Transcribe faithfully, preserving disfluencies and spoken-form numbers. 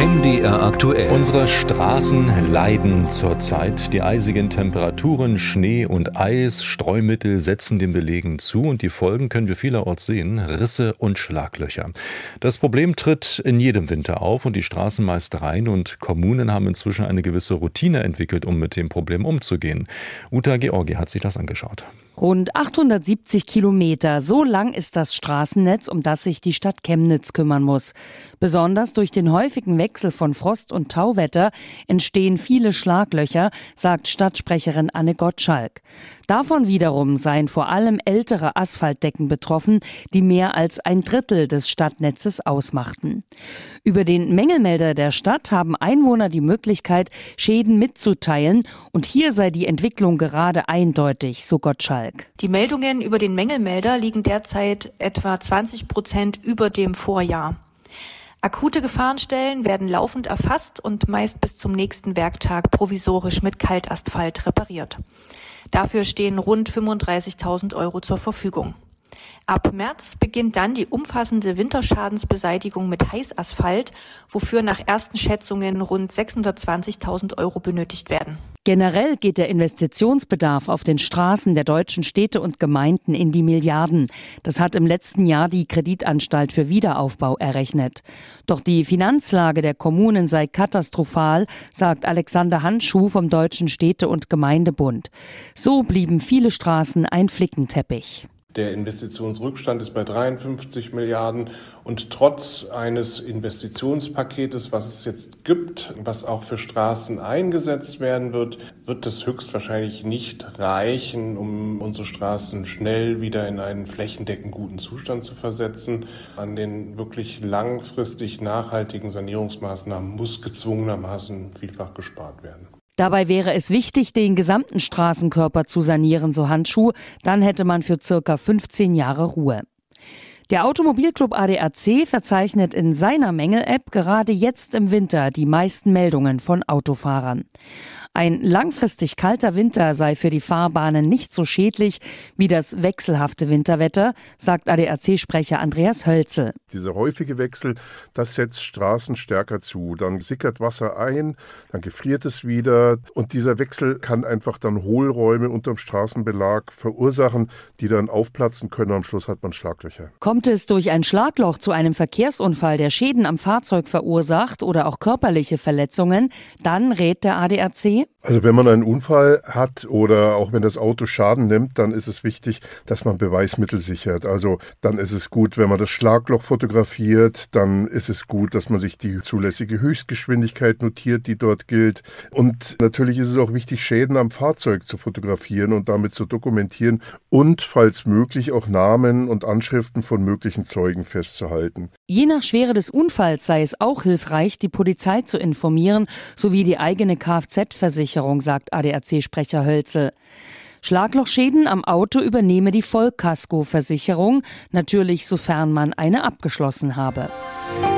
M D R aktuell. Unsere Straßen leiden zurzeit. Die eisigen Temperaturen, Schnee und Eis, Streumittel setzen den Belegen zu und die Folgen können wir vielerorts sehen: Risse und Schlaglöcher. Das Problem tritt in jedem Winter auf und die Straßenmeistereien und Kommunen haben inzwischen eine gewisse Routine entwickelt, um mit dem Problem umzugehen. Uta Georgi hat sich das angeschaut. Rund achthundertsiebzig Kilometer, so lang ist das Straßennetz, um das sich die Stadt Chemnitz kümmern muss. Besonders durch den häufigen Wechsel von Frost- und Tauwetter entstehen viele Schlaglöcher, sagt Stadtsprecherin Anne Gottschalk. Davon wiederum seien vor allem ältere Asphaltdecken betroffen, die mehr als ein Drittel des Stadtnetzes ausmachten. Über den Mängelmelder der Stadt haben Einwohner die Möglichkeit, Schäden mitzuteilen, und hier sei die Entwicklung gerade eindeutig, so Gottschalk. Die Meldungen über den Mängelmelder liegen derzeit etwa zwanzig Prozent über dem Vorjahr. Akute Gefahrenstellen werden laufend erfasst und meist bis zum nächsten Werktag provisorisch mit Kaltasphalt repariert. Dafür stehen rund fünfunddreißigtausend Euro zur Verfügung. Ab März beginnt dann die umfassende Winterschadensbeseitigung mit Heißasphalt, wofür nach ersten Schätzungen rund sechshundertzwanzigtausend Euro benötigt werden. Generell geht der Investitionsbedarf auf den Straßen der deutschen Städte und Gemeinden in die Milliarden. Das hat im letzten Jahr die Kreditanstalt für Wiederaufbau errechnet. Doch die Finanzlage der Kommunen sei katastrophal, sagt Alexander Handschuh vom Deutschen Städte- und Gemeindebund. So blieben viele Straßen ein Flickenteppich. Der Investitionsrückstand ist bei dreiundfünfzig Milliarden und trotz eines Investitionspaketes, was es jetzt gibt, was auch für Straßen eingesetzt werden wird, wird es höchstwahrscheinlich nicht reichen, um unsere Straßen schnell wieder in einen flächendeckend guten Zustand zu versetzen. An den wirklich langfristig nachhaltigen Sanierungsmaßnahmen muss gezwungenermaßen vielfach gespart werden. Dabei wäre es wichtig, den gesamten Straßenkörper zu sanieren, so Handschuh. Dann hätte man für circa fünfzehn Jahre Ruhe. Der Automobilclub A D A C verzeichnet in seiner Mängel-App gerade jetzt im Winter die meisten Meldungen von Autofahrern. Ein langfristig kalter Winter sei für die Fahrbahnen nicht so schädlich wie das wechselhafte Winterwetter, sagt A D A C-Sprecher Andreas Hölzel. Dieser häufige Wechsel, das setzt Straßen stärker zu. Dann sickert Wasser ein, dann gefriert es wieder. Und dieser Wechsel kann einfach dann Hohlräume unterm Straßenbelag verursachen, die dann aufplatzen können. Am Schluss hat man Schlaglöcher. Kommt es durch ein Schlagloch zu einem Verkehrsunfall, der Schäden am Fahrzeug verursacht oder auch körperliche Verletzungen, dann rät der A D A C: Also wenn man einen Unfall hat oder auch wenn das Auto Schaden nimmt, dann ist es wichtig, dass man Beweismittel sichert. Also dann ist es gut, wenn man das Schlagloch fotografiert, dann ist es gut, dass man sich die zulässige Höchstgeschwindigkeit notiert, die dort gilt. Und natürlich ist es auch wichtig, Schäden am Fahrzeug zu fotografieren und damit zu dokumentieren und, falls möglich, auch Namen und Anschriften von möglichen Zeugen festzuhalten. Je nach Schwere des Unfalls sei es auch hilfreich, die Polizei zu informieren, sowie die eigene Kfz-Versicherung, sagt A D A C-Sprecher Hölzel. Schlaglochschäden am Auto übernehme die Vollkaskoversicherung, natürlich sofern man eine abgeschlossen habe.